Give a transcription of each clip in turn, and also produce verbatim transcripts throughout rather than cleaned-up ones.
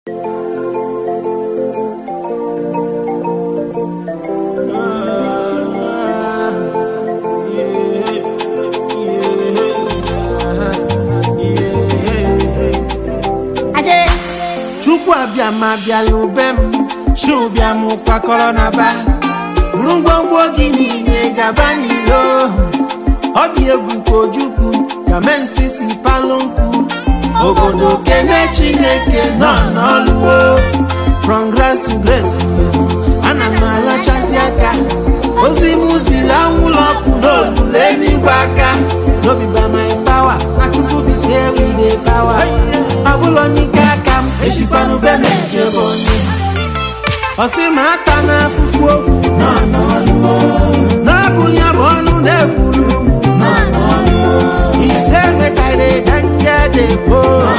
Chukwu abịa ma bịa lubem shu bịa mụ kwakọrọ na ba buru ngwongwo gị niile gaba n'ilo ọ dị egwu ka ojukwu ka mensi si palụ nkwu obodo kene Chineke nọ n'ọlụwo from grace to grace ana m alachazi aka ozi m ziri anwụlọ ọkụ n'olulu eluigwe aka n'obi by my power na Chukwu bisi everyday power abụlọ n'ike aka m eshikwanụ be m ejebe onye ọsị ma ata n'afụfụ okwu nọ n'ọlụwo n'ọbụ ya bụ ọnụ na-ekwuru ise mekarị danje debo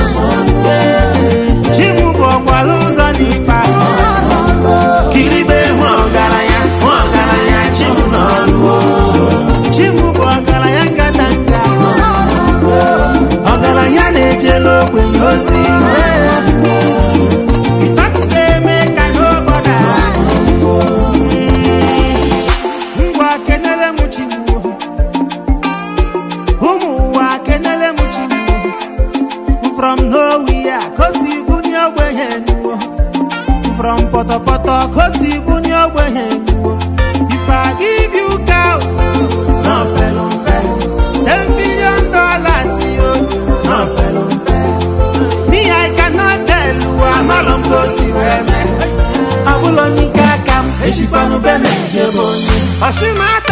chi m bụ ọkwara ụzọ n'ikpa kiribe hụ ọgaranya hụ ọgaranya chi m n'ọlụwo chi m bụ ọgaranya nkata nka ọgaranya na-ejela ogbenye ozi from nowhere, cause you put your way hand. From Poto Poto, cause you put your way hand. If I give you cow, no pelon pay. Ten billion dollars, you no pelon pay. Me, I cannot tell you, I'm all on pussy, man. I will only come, and she panu bene, Jeboni.